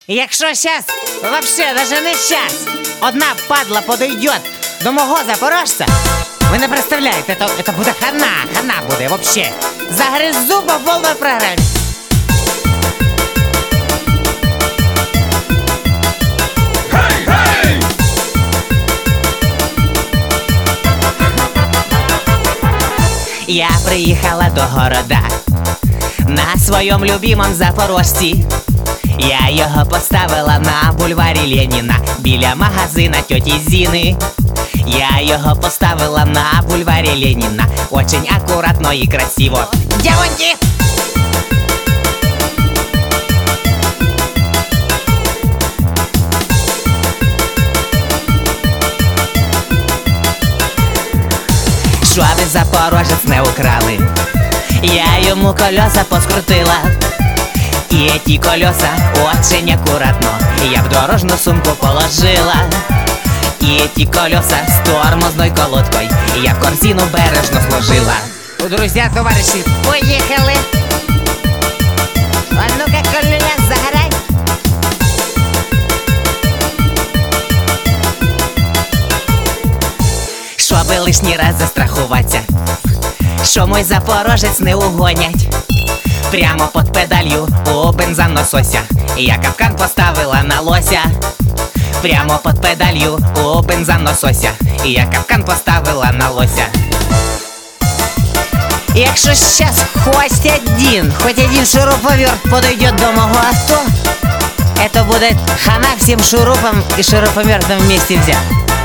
Якщо щас, вообще даже не щас, одна падла подойдет до мого запорожця, ви не представляєте, это буде хана буде вообще. Загризу по повній програмі. Я приїхала до города на своєму любимом запорожці. Я його поставила на бульварі Леніна біля магазина тьоті Зіни. Я його поставила на бульварі Леніна очень акуратно і красиво. Девоньки! Щоби запорожець не украли, я йому колеса поскрутила. И эти колеса очень аккуратно я в дорожную сумку положила. И эти колеса с тормозной колодкой я в корзину бережно сложила. Друзья, товарищи, поехали! А ну-ка, колеса, загорай! Щоби лишній раз застрахуватися, що мой запорожець не угонять. Прямо под педалью у бензонасося я капкан поставила на лося. Прямо под педалью у бензонасося я капкан поставила на лося. Якщо щас хоть один шуруповерт подойдет до мого авто, это будет хана всем шурупам и шуруповертам вместе взять.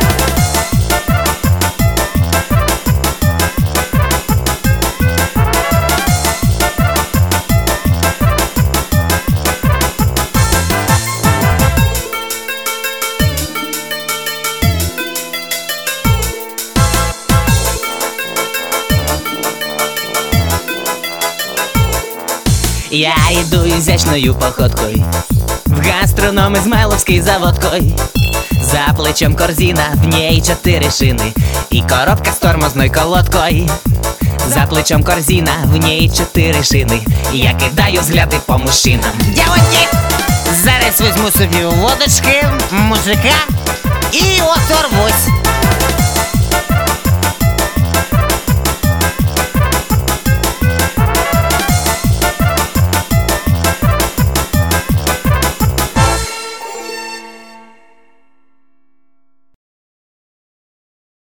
Я иду изящною походкой в гастроном Измайловской заводкой. За плечом корзина, в ней 4 шины и коробка с тормозной колодкой. За плечом корзина, в ней 4 шины. Я кидаю взгляды по мужчинам. Девоньки, зараз возьму собі водочки, мужика і оторвусь.